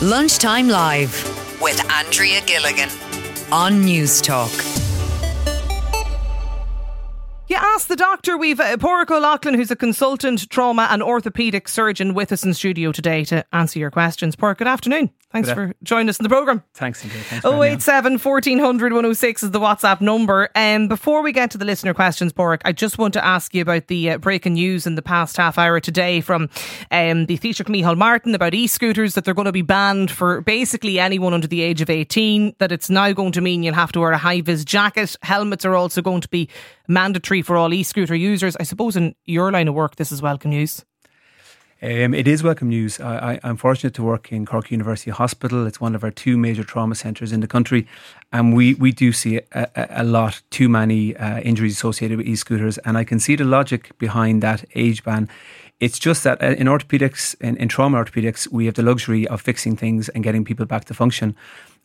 Lunchtime Live with Andrea Gilligan on News Talk. You asked the doctor. We've Pádraig O'Loughlin, who's a consultant trauma and orthopaedic surgeon, with us in studio today to answer your questions. Pádraig, good afternoon. Thanks for joining us in the programme. Thanks, indeed. 087 1400 106 is the WhatsApp number. Before we get to the listener questions, Pádraig, I just want to ask you about the breaking news in the past half hour today from the Taoiseach Micheál Martin about e-scooters, that they're going to be banned for basically anyone under the age of 18, that it's now going to mean you'll have to wear a high-vis jacket. Helmets are also going to be mandatory for all e-scooter users. I suppose in your line of work this is welcome news. It is welcome news. I'm fortunate to work in Cork University Hospital. It's one of our two major trauma centres in the country, and we do see a lot, too many injuries associated with e-scooters, and I can see the logic behind that age ban. It's just that in orthopaedics, in trauma orthopaedics, we have the luxury of fixing things and getting people back to function.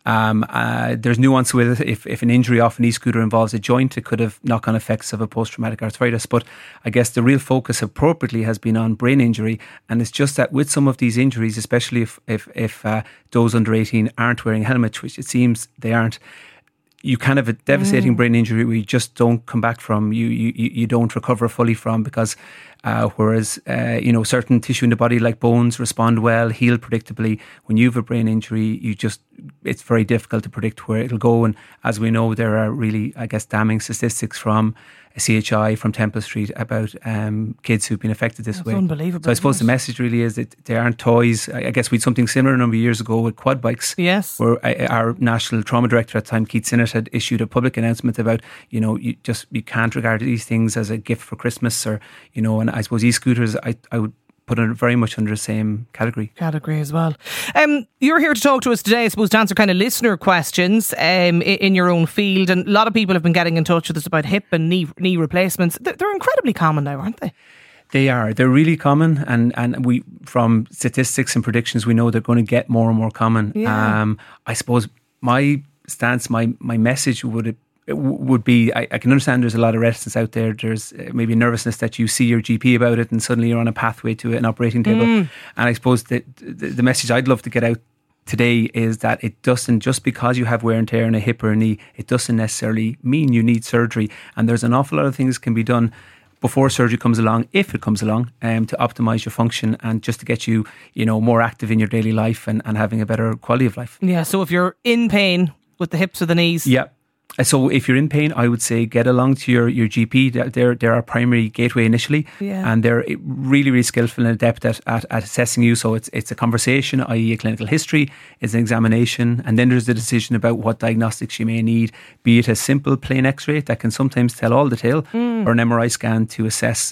There's nuance with it. If an injury off an e-scooter involves a joint, it could have knock-on effects of a post-traumatic arthritis. But I guess the real focus appropriately has been on brain injury. And it's just that with some of these injuries, especially if those under 18 aren't wearing helmets, which it seems they aren't, you can have a devastating brain injury where you just don't come back from, you don't recover fully from, because whereas certain tissue in the body like bones respond well, heal predictably. When you have a brain injury, it's very difficult to predict where it'll go. And as we know, there are really, I guess, damning statistics from CHI, from Temple Street, about kids who've been affected this way. Unbelievable. So I suppose the message really is that they aren't toys. I guess we had something similar a number of years ago with quad bikes. Yes. Where our national trauma director at the time, Keith Sinnott, had issued a public announcement about, you can't regard these things as a gift for Christmas, or, and I suppose e-scooters, I would put it very much under the same category as well. You're here to talk to us today, I suppose, to answer kind of listener questions in your own field, and a lot of people have been getting in touch with us about hip and knee replacements. They're incredibly common now, aren't they? They are. They're really common, and we, from statistics and predictions, we know they're going to get more and more common. Yeah. I suppose my stance, my message would be, I can understand there's a lot of reticence out there. There's maybe nervousness that you see your GP about it and suddenly you're on a pathway to an operating table. And I suppose that the message I'd love to get out today is that it doesn't, just because you have wear and tear in a hip or a knee, it doesn't necessarily mean you need surgery. And there's an awful lot of things can be done before surgery comes along, if it comes along, to optimise your function and just to get you, more active in your daily life and having a better quality of life. Yeah, so if you're in pain with the hips or the knees... Yeah. So if you're in pain, I would say get along to your GP. They're our primary gateway initially, and they're really, really skillful and adept at assessing you. So it's a conversation, i.e. a clinical history, it's an examination, and then there's the decision about what diagnostics you may need, be it a simple plain X-ray that can sometimes tell all the tale, or an MRI scan to assess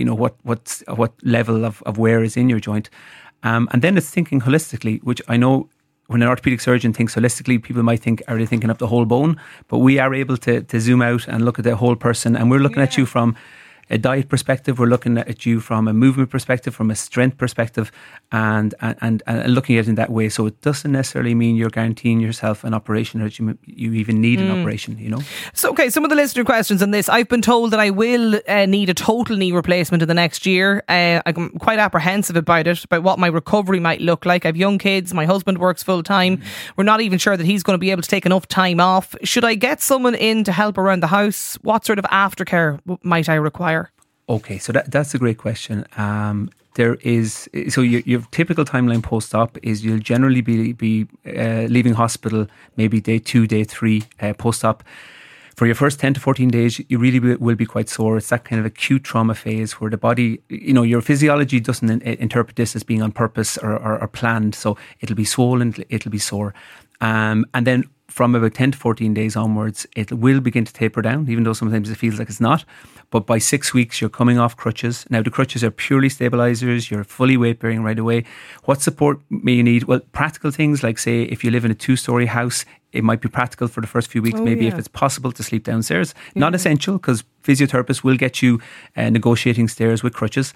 what level of wear is in your joint. And then it's thinking holistically, which I know when an orthopaedic surgeon thinks holistically, people might think, are they thinking of the whole bone? But we are able to zoom out and look at the whole person. And we're looking at you from a diet perspective, we're looking at you from a movement perspective, from a strength perspective, and looking at it in that way. So it doesn't necessarily mean you're guaranteeing yourself an operation, or you even need an operation, So, okay, some of the listener questions on this. I've been told that I will need a total knee replacement in the next year. I'm quite apprehensive about it, about what my recovery might look like. I have young kids, my husband works full time. We're not even sure that he's going to be able to take enough time off. Should I get someone in to help around the house? What sort of aftercare might I require? Okay, so that's a great question. Your typical timeline post-op is you'll generally be leaving hospital maybe day 2, day 3 post-op. For your first 10 to 14 days, you really will be quite sore. It's that kind of acute trauma phase where the body, your physiology doesn't interpret this as being on purpose or planned. So it'll be swollen, it'll be sore. And then from about 10 to 14 days onwards, it will begin to taper down, even though sometimes it feels like it's not. But by 6 weeks, you're coming off crutches. Now, the crutches are purely stabilisers. You're fully weight-bearing right away. What support may you need? Well, practical things like, say, if you live in a 2-storey house, it might be practical for the first few weeks, if it's possible to sleep downstairs. Not essential, because physiotherapists will get you negotiating stairs with crutches.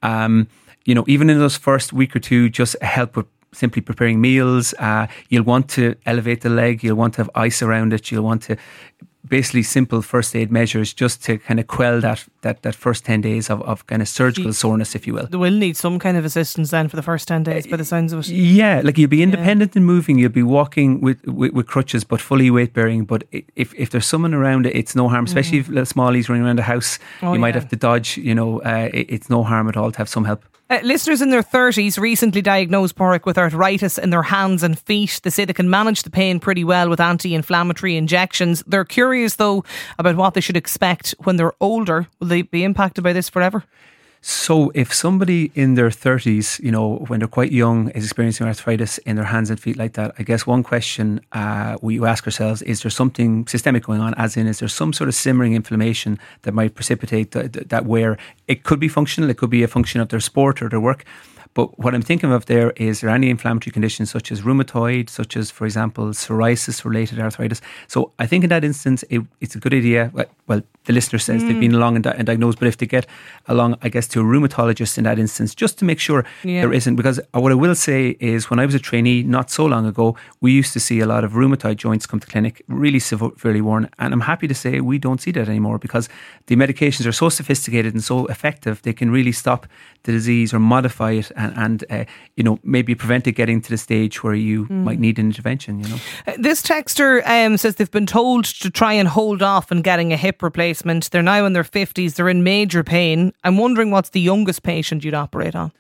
Even in those first week or two, just help with simply preparing meals. You'll want to elevate the leg. You'll want to have ice around it. You'll want to basically simple first aid measures just to kind of quell that first 10 days of kind of surgical soreness, if you will. They will need some kind of assistance then for the first 10 days by the sounds of it. Yeah, like you'll be independent in moving, you'll be walking with crutches but fully weight bearing, but if there's someone around it, it's no harm, especially if little smallies running around the house, you might have to dodge, it's no harm at all to have some help. Listeners in their 30s recently diagnosed, Pádraig, with arthritis in their hands and feet. They say they can manage the pain pretty well with anti-inflammatory injections. They're curious, though, about what they should expect when they're older. Will they be impacted by this forever? So if somebody in their 30s, when they're quite young, is experiencing arthritis in their hands and feet like that, I guess one question we ask ourselves, is there something systemic going on? As in, is there some sort of simmering inflammation that might precipitate that where it could be functional, it could be a function of their sport or their work. But what I'm thinking of there is there any inflammatory conditions such as rheumatoid, such as, for example, psoriasis-related arthritis. So I think in that instance, it's a good idea. Well, the listener says they've been along and diagnosed, but if they get along, I guess, to a rheumatoologist in that instance, just to make sure there isn't. Because what I will say is when I was a trainee not so long ago, we used to see a lot of rheumatoid joints come to clinic, really severely worn. And I'm happy to say we don't see that anymore because the medications are so sophisticated and so effective, they can really stop the disease or modify it and maybe prevent it getting to the stage where you might need an intervention. This texter says they've been told to try and hold off on getting a hip replacement. They're now in their 50s. They're in major pain. I'm wondering what's the youngest patient you'd operate on?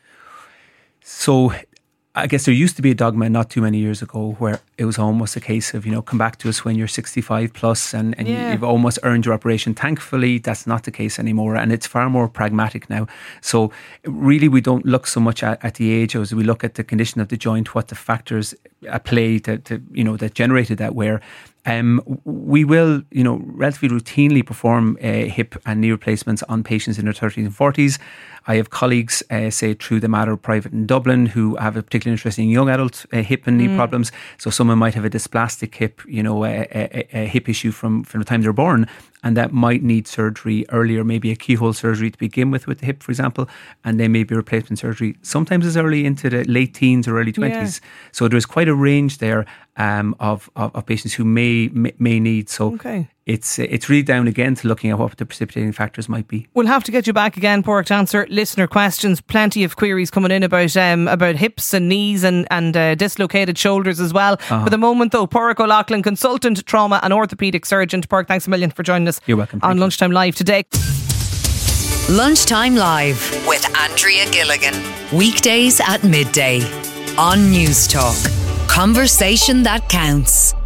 So I guess there used to be a dogma not too many years ago where it was almost a case of, come back to us when you're 65 plus and you've almost earned your operation. Thankfully, that's not the case anymore and it's far more pragmatic now. So really we don't look so much at the age as we look at the condition of the joint, what the factors at play that generated that wear. We will, relatively routinely perform hip and knee replacements on patients in their 30s and 40s. I have colleagues, say through the Mater Private in Dublin, who have a particularly interesting young adult hip and knee problems. So someone might have a dysplastic hip, a hip issue from the time they're born, and that might need surgery earlier, maybe a keyhole surgery to begin with the hip, for example, and then maybe replacement surgery. Sometimes as early into the late teens or early 20s. So there's quite a range there of patients who may need. So it's really down again to looking at what the precipitating factors might be. We'll have to get you back again, Pádraig, to answer listener questions. Plenty of queries coming in about hips and knees and dislocated shoulders as well. For the moment though, Pádraig O'Loughlin, consultant, trauma and orthopaedic surgeon. Pádraig, thanks a million for joining us. You're welcome. On Lunchtime Live today. Lunchtime Live with Andrea Gilligan. Weekdays at midday on News Talk. Conversation that counts.